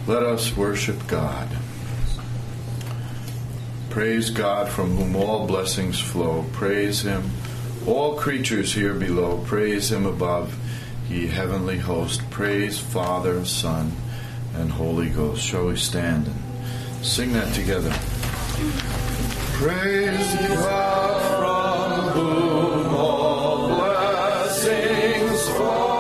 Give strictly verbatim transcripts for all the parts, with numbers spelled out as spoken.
Let us worship God. Praise God, from whom all blessings flow. Praise Him, all creatures here below. Praise Him above, ye heavenly host. Praise Father, Son, and Holy Ghost. Shall we stand and sing that together? Praise God, from whom all blessings flow.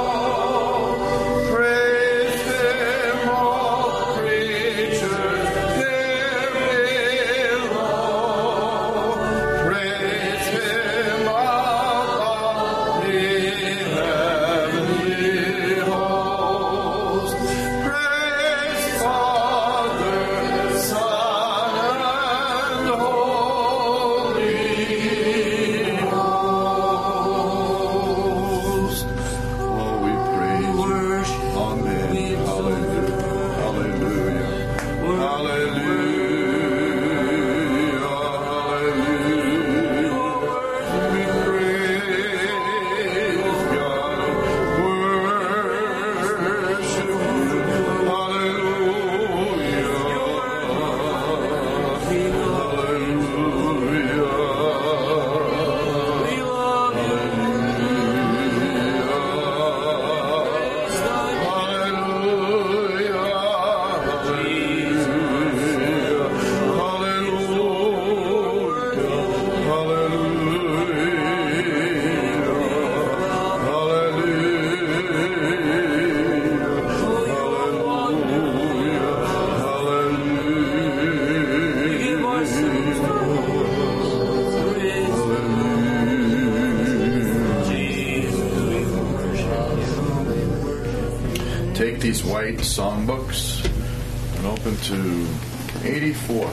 These white songbooks and open to eighty-four.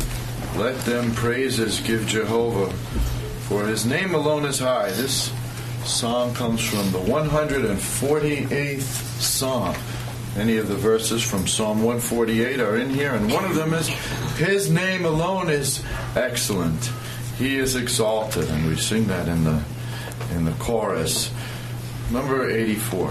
Let them praises give Jehovah, for His name alone is high. This song comes from the one hundred forty-eighth Psalm. Many of the verses from Psalm one forty-eight are in here, and one of them is, His name alone is excellent. He is exalted, and we sing that in the in the chorus. Number eighty-four.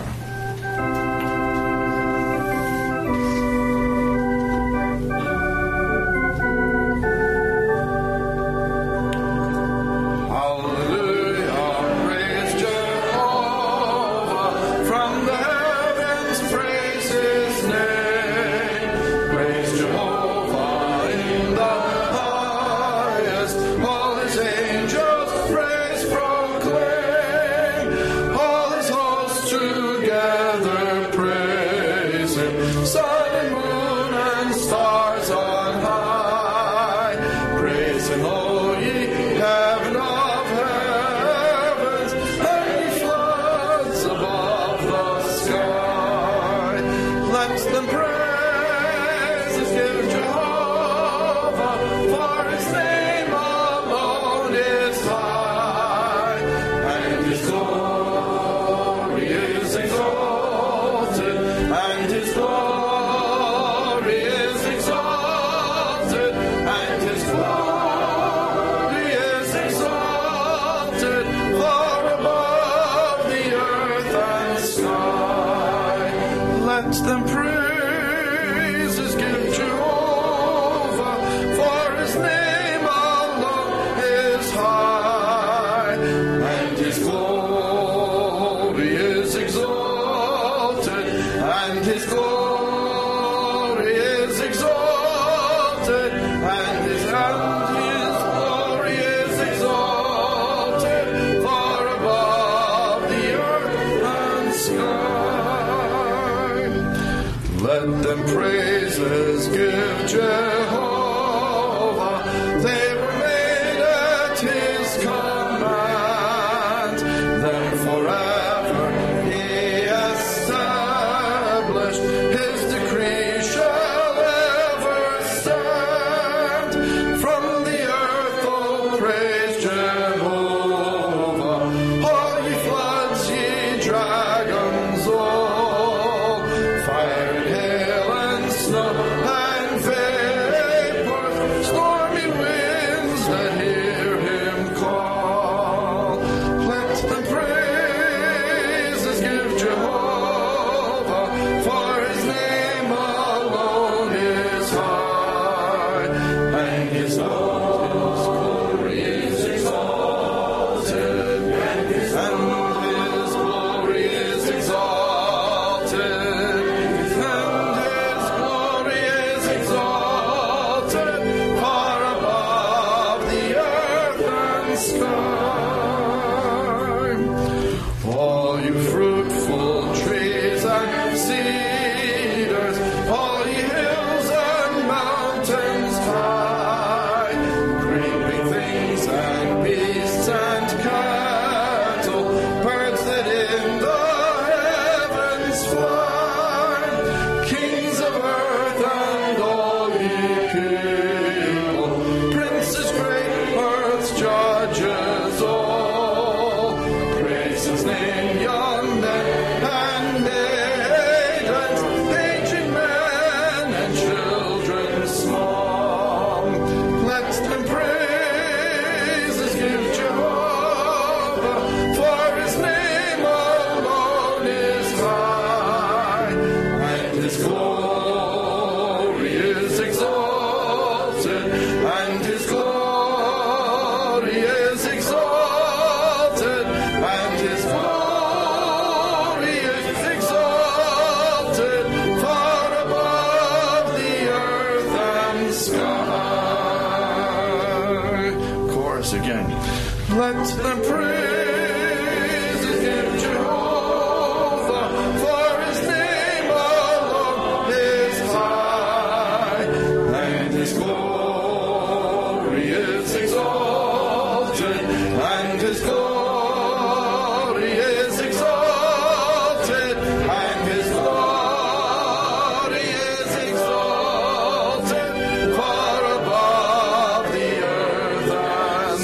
Fire and hail and snow and fair. Let them praise Him, Jehovah, for His name alone is high, and His glory is exalted, and His glory is exalted, and His glory is exalted far above the earth and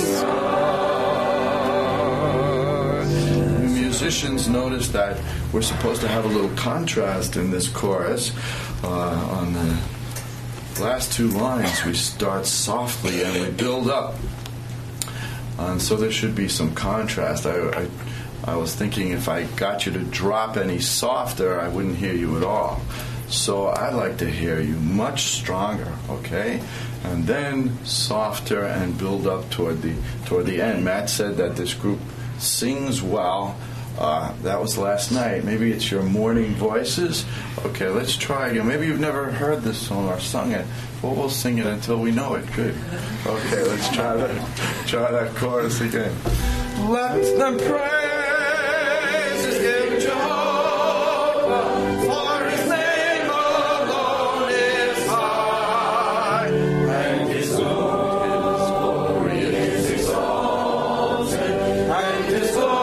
sky. The musicians noticed that we're supposed to have a little contrast in this chorus. Uh, on the last two lines, we start softly and we build up. And so there should be some contrast. I, I, I was thinking if I got you to drop any softer, I wouldn't hear you at all. So I'd like to hear you much stronger, okay? And then softer and build up toward the toward the end. Matt said that this group sings well. Uh, that was last night. Maybe it's your morning voices. Okay, let's try again. Maybe you've never heard this song or sung it. Well, we'll sing it until we know it. Good. Okay, let's try that. Try that chorus again. Let them praise Him, Jehovah, for His name alone is high, and His glory is exalted, and His glory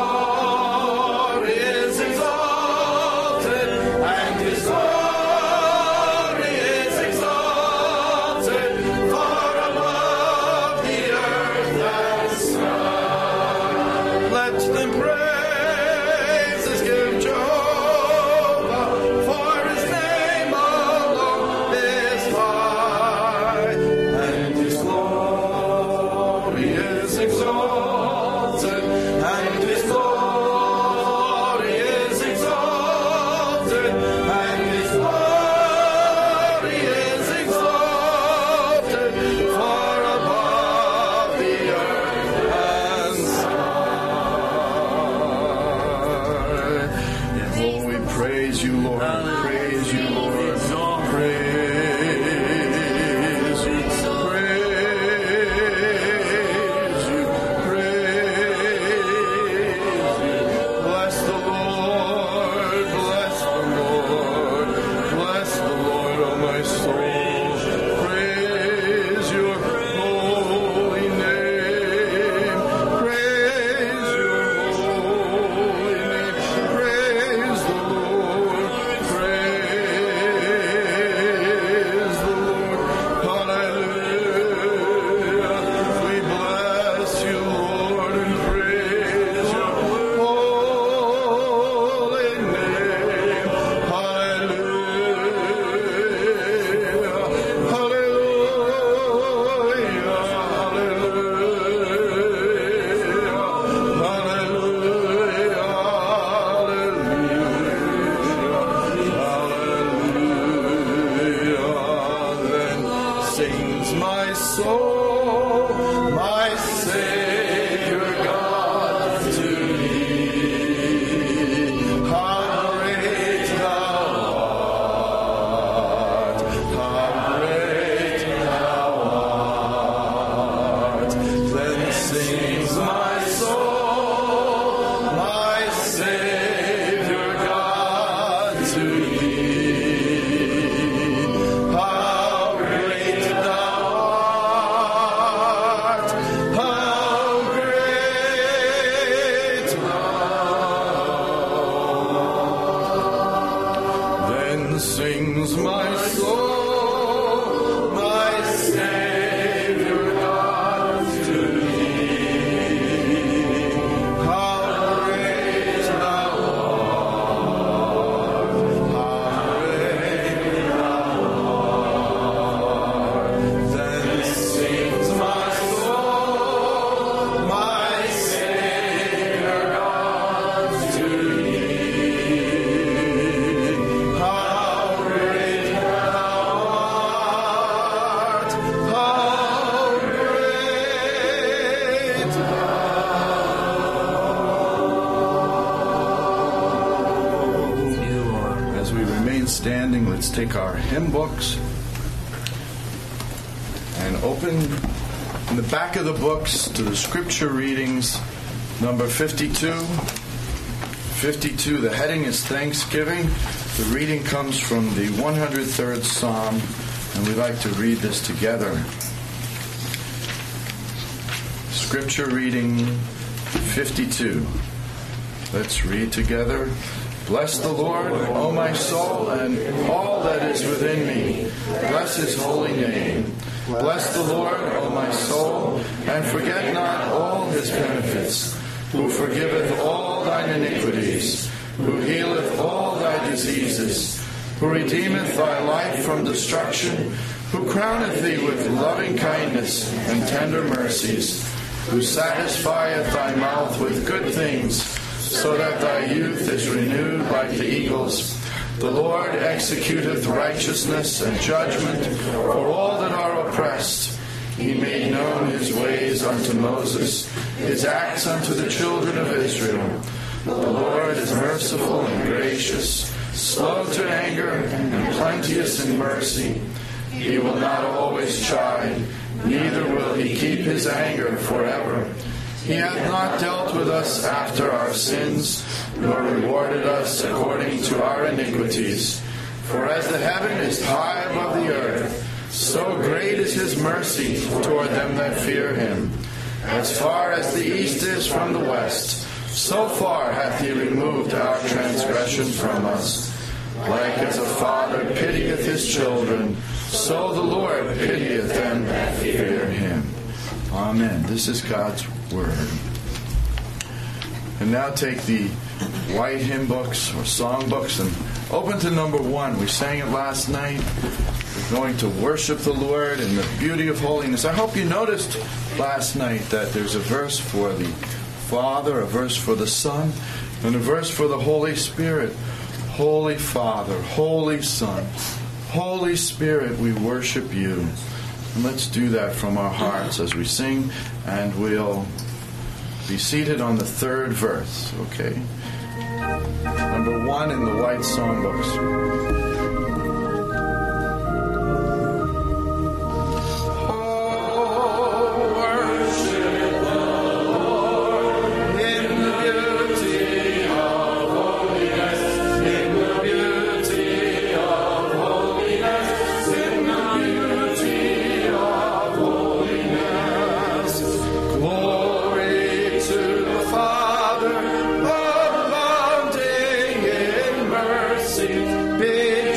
Standing, let's take our hymn books and open in the back of the books to the scripture readings, number fifty-two. fifty-two, the heading is Thanksgiving. The reading comes from the one hundred third Psalm, and we'd like to read this together. Scripture reading fifty-two. Let's read together. Bless the Lord, O my soul, and all that is within me. Bless his holy name. Bless the Lord, O my soul, and forget not all his benefits, who forgiveth all thine iniquities, who healeth all thy diseases, who redeemeth thy life from destruction, who crowneth thee with loving kindness and tender mercies, who satisfieth thy mouth with good things, so that thy youth is renewed like the eagles. The Lord executeth righteousness and judgment for all that are oppressed. He made known his ways unto Moses, his acts unto the children of Israel. The Lord is merciful and gracious, slow to anger, and plenteous in mercy. He will not always chide, neither will he keep his anger forever. He hath not dealt with us after our sins, nor rewarded us according to our iniquities. For as the heaven is high above the earth, so great is his mercy toward them that fear him. As far as the east is from the west, so far hath he removed our transgression from us. Like as a father pitieth his children, so the Lord pitieth them that fear him. Amen. This is God's word. And now take the white hymn books or song books and open to number one. We sang it last night. We're going to worship the Lord in the beauty of holiness. I hope you noticed last night that there's a verse for the Father, a verse for the Son, and a verse for the Holy Spirit. Holy Father, Holy Son, Holy Spirit, we worship you. And let's do that from our hearts as we sing, and we'll be seated on the third verse, okay? Number one in the white songbooks. Big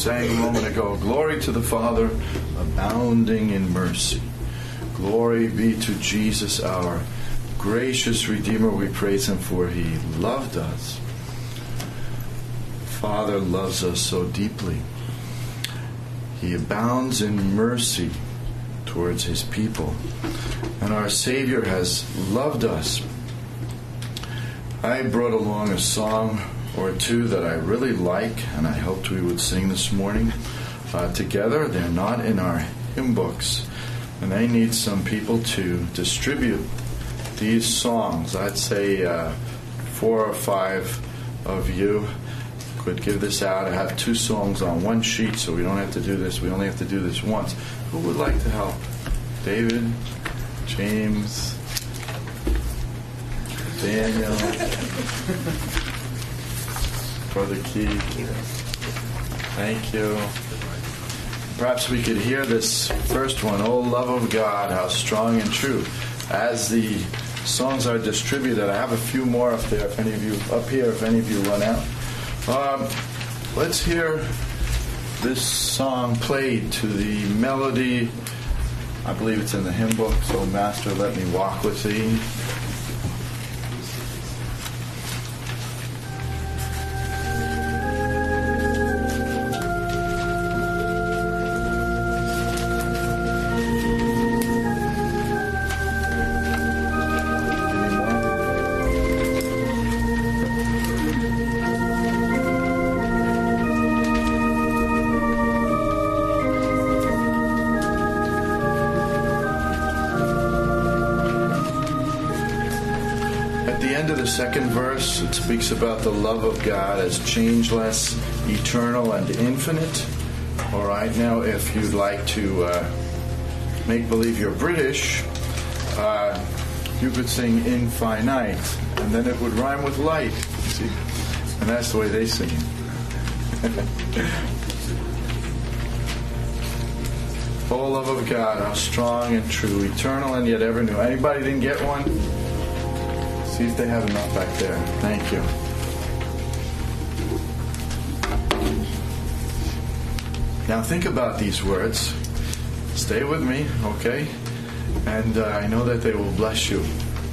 sang a moment ago. Glory to the Father, abounding in mercy. Glory be to Jesus, our gracious Redeemer. We praise him for he loved us. Father loves us so deeply. He abounds in mercy towards his people. And our Savior has loved us. I brought along a song or two that I really like, and I hoped we would sing this morning uh, together. They're not in our hymn books, and they need some people to distribute these songs. I'd say uh, four or five of you could give this out. I have two songs on one sheet, so we don't have to do this. We only have to do this once. Who would like to help? David? James? Daniel? Brother Keith? Thank you. Perhaps we could hear this first one, Oh Love of God, How Strong and True. As the songs are distributed, I have a few more up there, if any of you, up here, if any of you run out. Um, let's hear this song played to the melody. I believe it's in the hymn book, so Master, let me walk with thee. Second verse, it speaks about the love of God as changeless, eternal, and infinite. All right, now if you'd like to uh, make believe you're British, uh, you could sing infinite, and then it would rhyme with light. See? And that's the way they sing it. Oh, love of God, how strong and true, eternal and yet ever new. Anybody didn't get one? See if they have enough back there. Thank you. Now think about these words. Stay with me, okay? And uh, I know that they will bless you.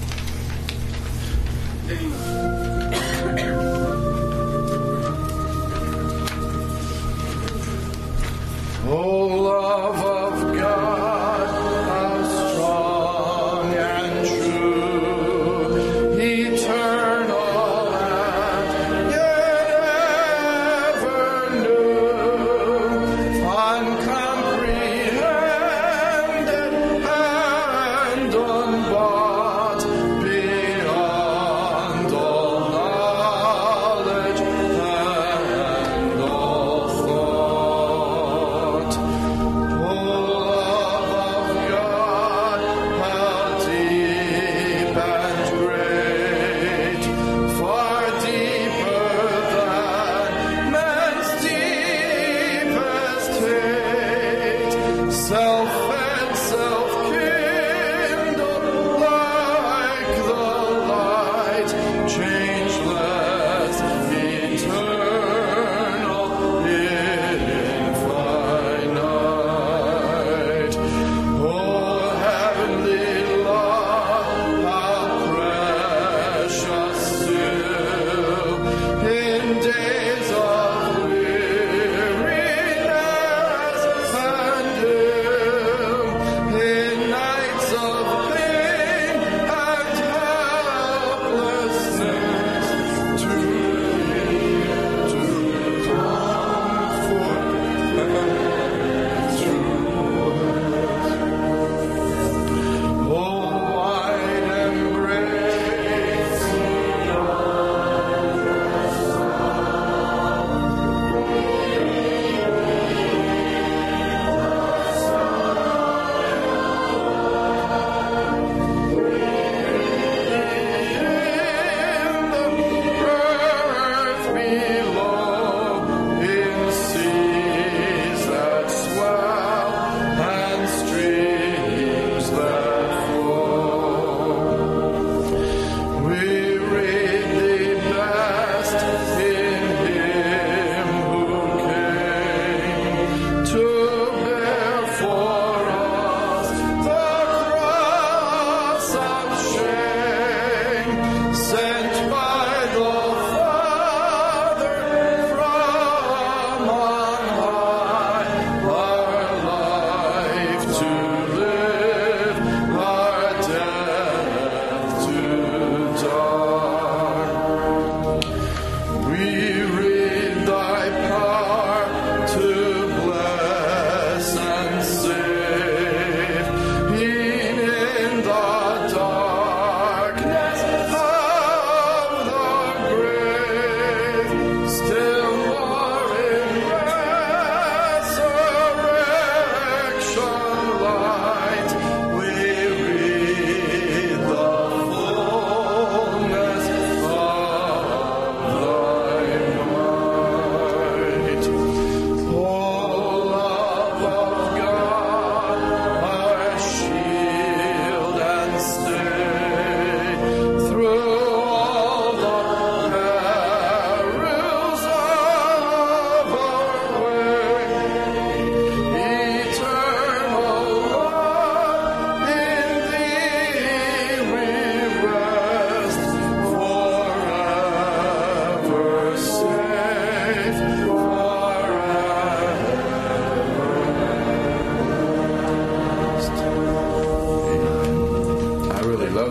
Oh, love of God, how strong and true, eternal and yet ever new, uncomprehended and unbought, beyond all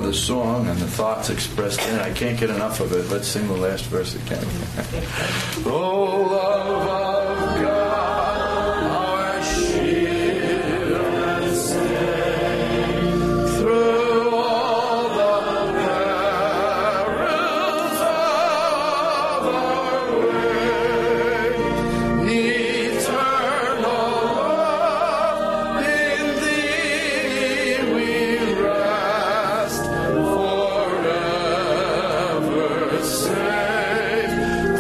the song and the thoughts expressed in it. I can't get enough of it. Let's sing the last verse again. Oh, love of God, our shield and stay, through all the perils of our way, eternal love in Thee we rest, forever safe,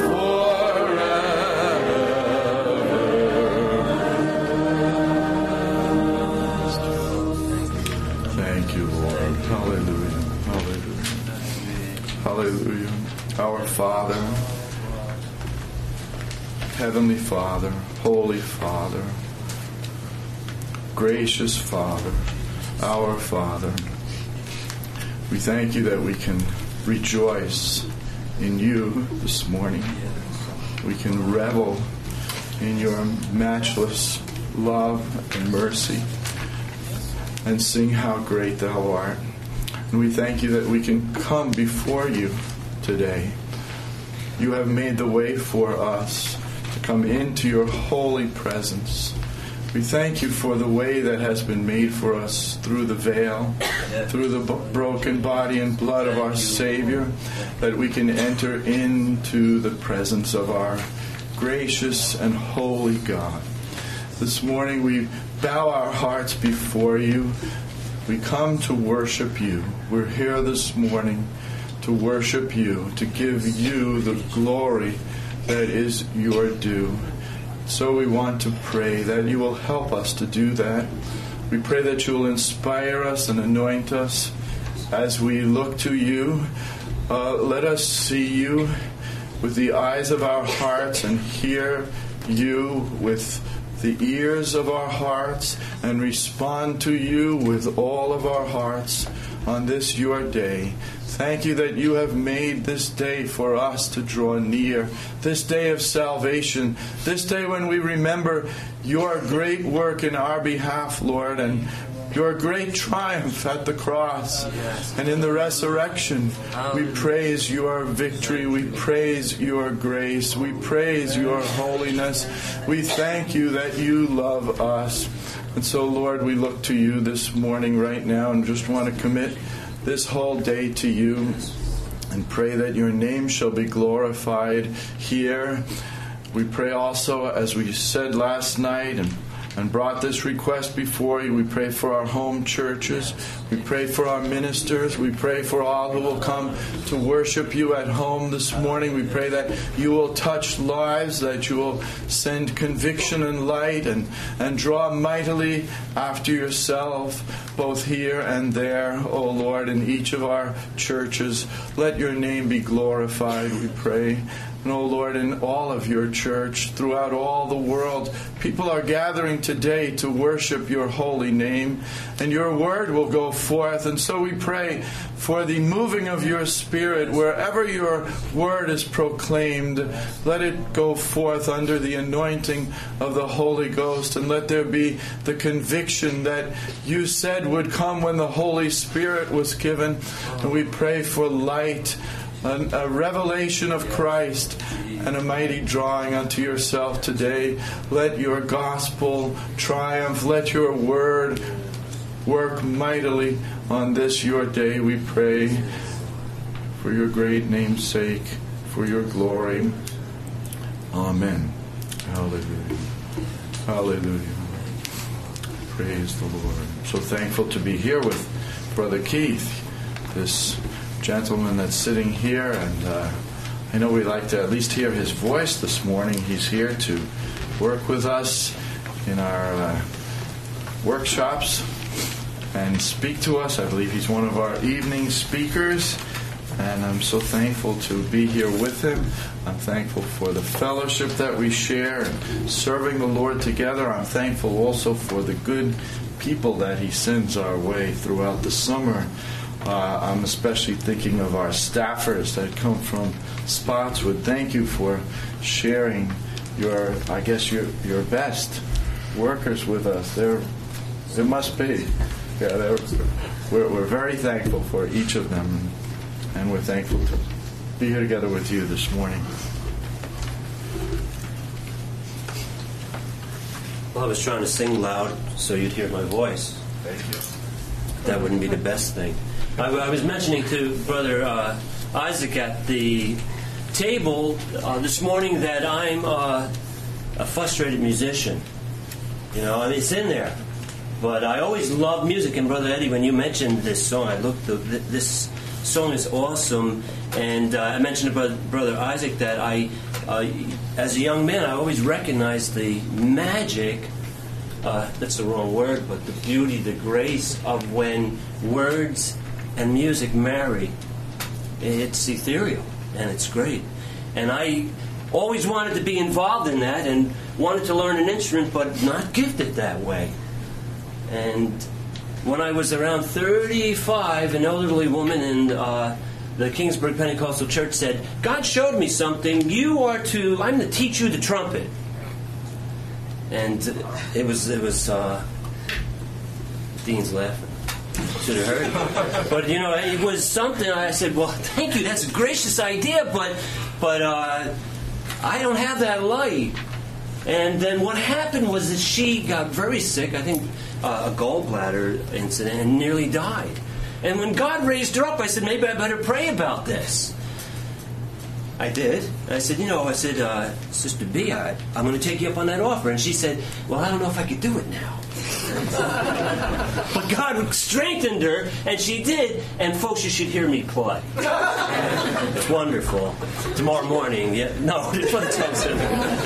forever. Thank you, Lord. Hallelujah. Hallelujah. Hallelujah. Our Father, Heavenly Father, Holy Father, gracious Father, our Father, we thank you that we can rejoice in you this morning. We can revel in your matchless love and mercy and sing how great thou art. And we thank you that we can come before you today. You have made the way for us to come into your holy presence. We thank you for the way that has been made for us through the veil, through the b- broken body and blood of our Savior, that we can enter into the presence of our gracious and holy God. This morning we bow our hearts before you. We come to worship you. We're here this morning to worship you, to give you the glory that is your due. So we want to pray that you will help us to do that. We pray that you will inspire us and anoint us as we look to you. Uh, let us see you with the eyes of our hearts and hear you with the ears of our hearts and respond to you with all of our hearts on this your day. Thank you that you have made this day for us to draw near, this day of salvation, this day when we remember your great work in our behalf, Lord, and your great triumph at the cross and in the resurrection. We praise your victory. We praise your grace. We praise your holiness. We thank you that you love us. And so, Lord, we look to you this morning right now and just want to commit this whole day to you and pray that your name shall be glorified here. We pray also, as we said last night and and brought this request before you. We pray for our home churches. We pray for our ministers. We pray for all who will come to worship you at home this morning. We pray that you will touch lives, that you will send conviction and light and, and draw mightily after yourself, both here and there, O Lord, in each of our churches. Let your name be glorified, we pray. And, oh Lord, in all of your church, throughout all the world, people are gathering today to worship your holy name, and your word will go forth. And so we pray for the moving of your Spirit. Wherever your word is proclaimed, let it go forth under the anointing of the Holy Ghost, and let there be the conviction that you said would come when the Holy Spirit was given. And we pray for light, A, a revelation of Christ, and a mighty drawing unto yourself today. Let your gospel triumph. Let your word work mightily on this your day, we pray, for your great name's sake, for your glory. Amen. Hallelujah. Hallelujah. Praise the Lord. I'm so thankful to be here with Brother Keith, this gentleman that's sitting here, and uh, I know we like to at least hear his voice this morning. He's here to work with us in our uh, workshops and speak to us. I believe he's one of our evening speakers, and I'm so thankful to be here with him. I'm thankful for the fellowship that we share and serving the Lord together. I'm thankful also for the good people that he sends our way throughout the summer. Uh, I'm especially thinking of our staffers that come from Spotswood. Thank you for sharing your, I guess, your your best workers with us. There, there must be. Yeah, that was, we're, we're very thankful for each of them, and we're thankful to be here together with you this morning. Well, I was trying to sing loud so you'd hear my voice. Thank you. That wouldn't be the best thing. I, I was mentioning to Brother uh, Isaac at the table uh, this morning that I'm uh, a frustrated musician. You know, I mean, it's in there. But I always loved music. And Brother Eddie, when you mentioned this song, I looked, the, this song is awesome. And uh, I mentioned to Brother, Brother Isaac that I, uh, as a young man, I always recognized the magic, uh, that's the wrong word, but the beauty, the grace of when words and music marry. It's ethereal, and it's great. And I always wanted to be involved in that and wanted to learn an instrument, but not gifted that way. And when I was around thirty-five, an elderly woman in uh, the Kingsburg Pentecostal Church said, God showed me something. You are to, I'm to teach you the trumpet. And it was, it was, uh, Dean's laughing. Should have heard. But, you know, it was something. I said, well, thank you. That's a gracious idea, but, but uh, I don't have that light. And then what happened was that she got very sick, I think uh, a gallbladder incident, and nearly died. And when God raised her up, I said, maybe I better pray about this. I did. I said, you know, I said, uh, Sister B, I, I'm going to take you up on that offer. And she said, well, I don't know if I could do it now. But God strengthened her, and she did. And folks, you should hear me play. It's wonderful. Tomorrow morning, yeah. No, it's what it tells you.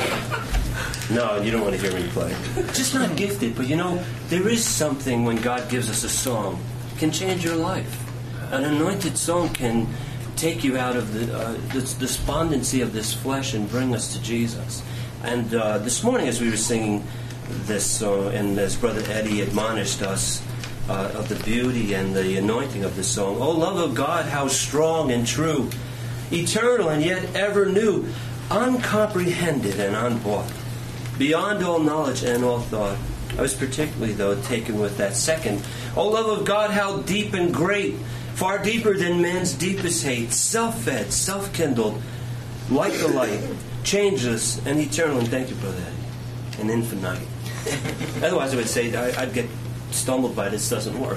No, you don't want to hear me play. Just not gifted, but you know, there is something when God gives us a song. It can change your life. An anointed song can take you out of the, uh, the despondency of this flesh and bring us to Jesus. And uh, this morning as we were singing this song, and as Brother Eddie admonished us uh, of the beauty and the anointing of this song, oh, love of God, how strong and true, eternal and yet ever new, uncomprehended and unbought, beyond all knowledge and all thought. I was particularly, though, taken with that second. Oh, love of God, how deep and great, far deeper than man's deepest hate, self-fed, self-kindled, like the light, changeless and eternal. And thank you, Brother Eddie, and infinite. Otherwise, I would say I, I'd get stumbled by this doesn't work.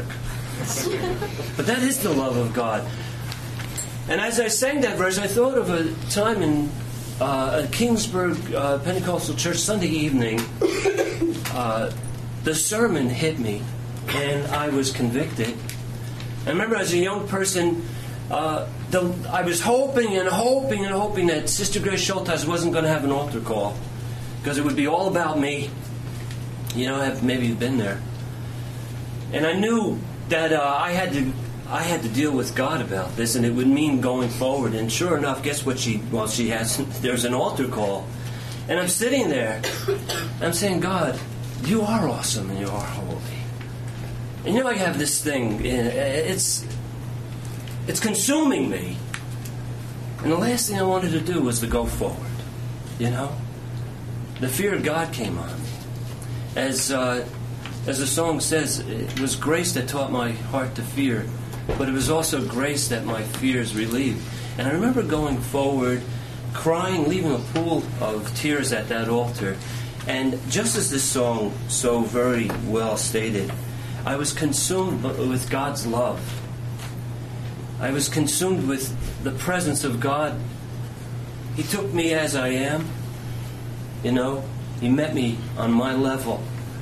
But that is the love of God. And as I sang that verse, I thought of a time in uh, at Kingsburg uh, Pentecostal Church Sunday evening. Uh, the sermon hit me, and I was convicted. I remember as a young person, uh, the, I was hoping and hoping and hoping that Sister Grace Schultes wasn't going to have an altar call, because it would be all about me. You know, have maybe you've been there. And I knew that uh, I had to I had to deal with God about this, and it would mean going forward. And sure enough, guess what she, well, she has, there's an altar call. And I'm sitting there, I'm saying, God, you are awesome and you are holy. And you know, I have this thing, it's it's consuming me. And the last thing I wanted to do was to go forward, you know. The fear of God came on me. As, uh, as the song says, it was grace that taught my heart to fear, but it was also grace that my fears relieved. And I remember going forward, crying, leaving a pool of tears at that altar. And just as this song so very well stated, I was consumed with God's love. I was consumed with the presence of God. He took me as I am. You know, He met me on my level.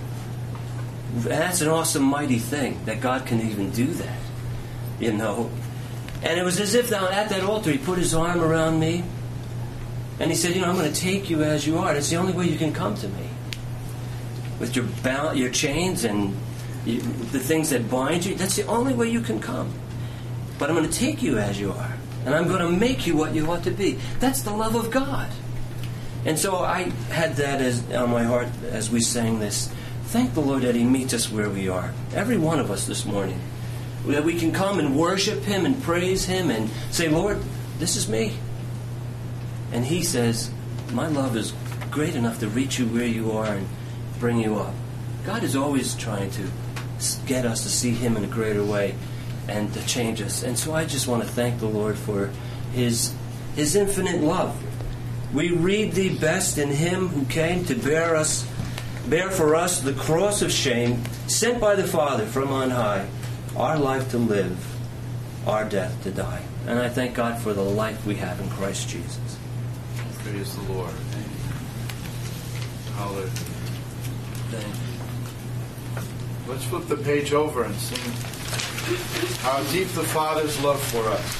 That's an awesome, mighty thing, that God can even do that. You know. And it was as if down at that altar, He put His arm around me. And He said, you know, I'm going to take you as you are. It's the only way you can come to me. With your bound, your chains and you, the things that bind you, that's the only way you can come. But I'm going to take you as you are. And I'm going to make you what you ought to be. That's the love of God. And so I had that as on my heart as we sang this. Thank the Lord that He meets us where we are. Every one of us this morning. That we can come and worship Him and praise Him and say, Lord, this is me. And He says, my love is great enough to reach you where you are and bring you up. God is always trying to get us to see Him in a greater way and to change us. And so I just want to thank the Lord for His His infinite love. We read the best in Him who came to bear us, bear for us the cross of shame, sent by the Father from on high, our life to live, our death to die. And I thank God for the life we have in Christ Jesus. Praise the Lord. Hallelujah. Thank you. Let's flip the page over and sing How Deep the Father's Love for Us.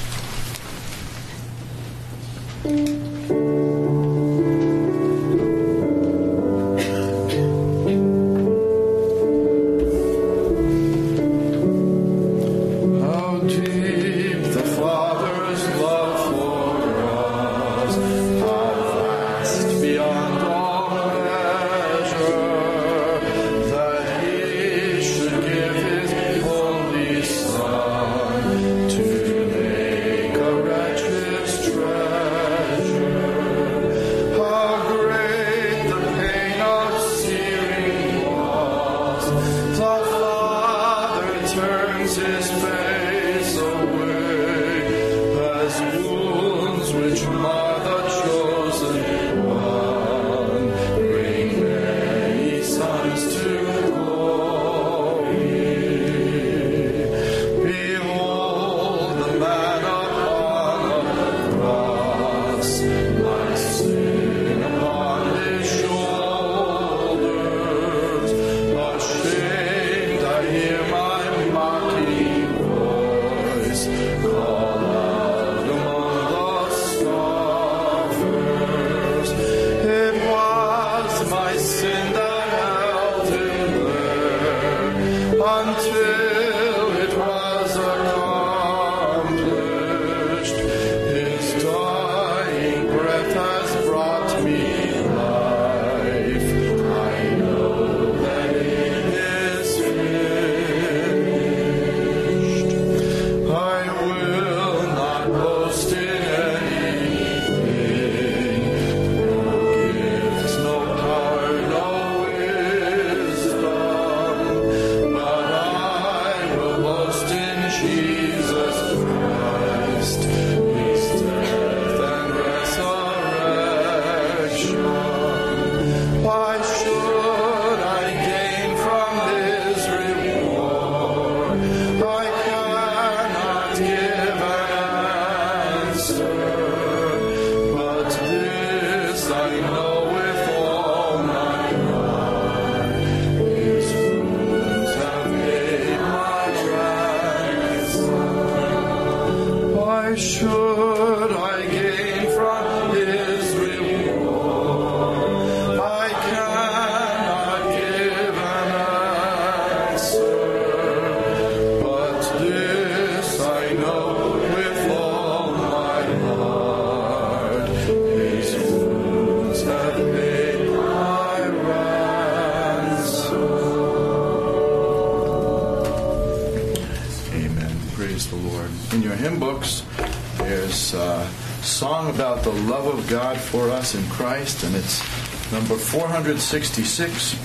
God for us in Christ, and it's number four hundred sixty-six,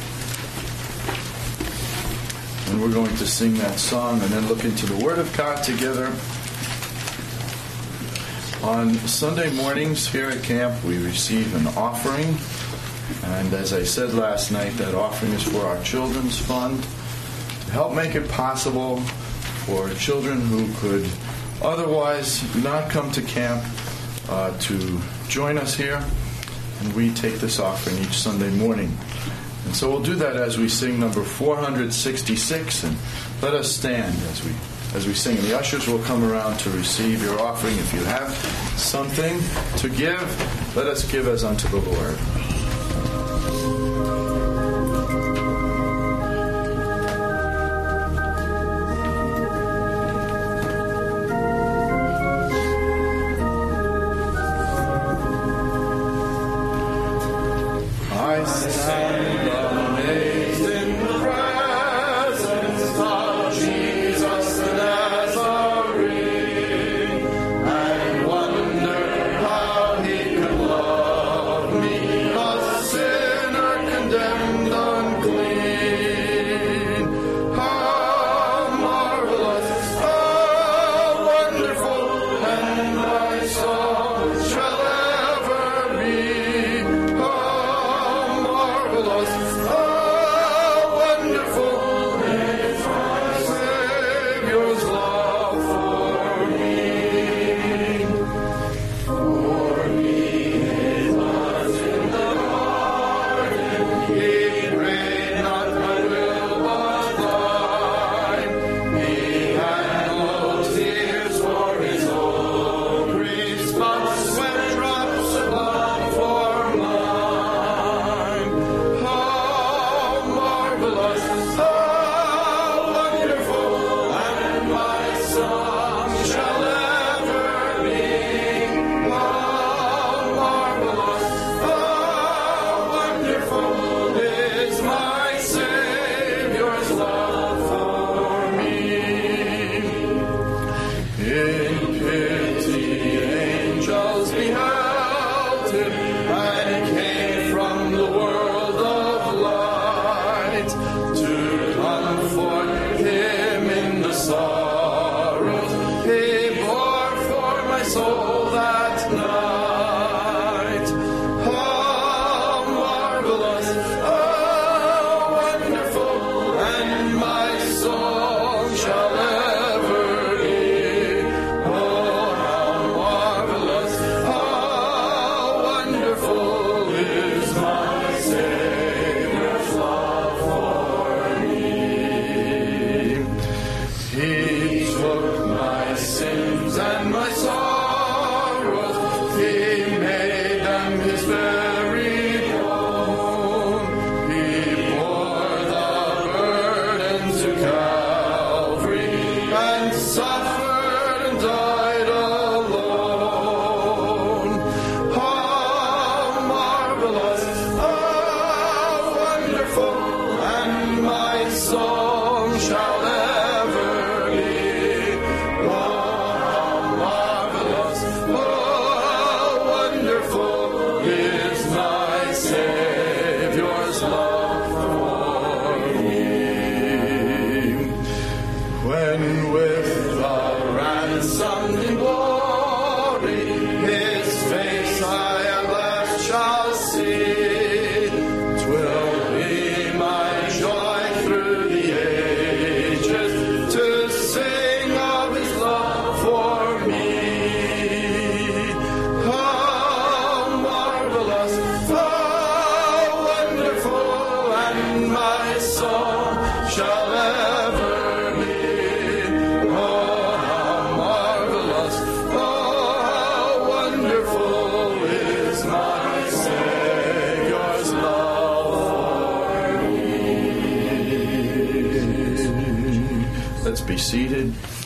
and we're going to sing that song and then look into the Word of God together. On Sunday mornings here at camp we receive an offering, and as I said last night, that offering is for our children's fund to help make it possible for children who could otherwise not come to camp uh, to join us here, and we take this offering each Sunday morning. And so we'll do that as we sing number four hundred sixty-six, and let us stand as we as we sing. And the ushers will come around to receive your offering. If you have something to give, let us give as unto the Lord. Condemned unclean, how Let's be seated.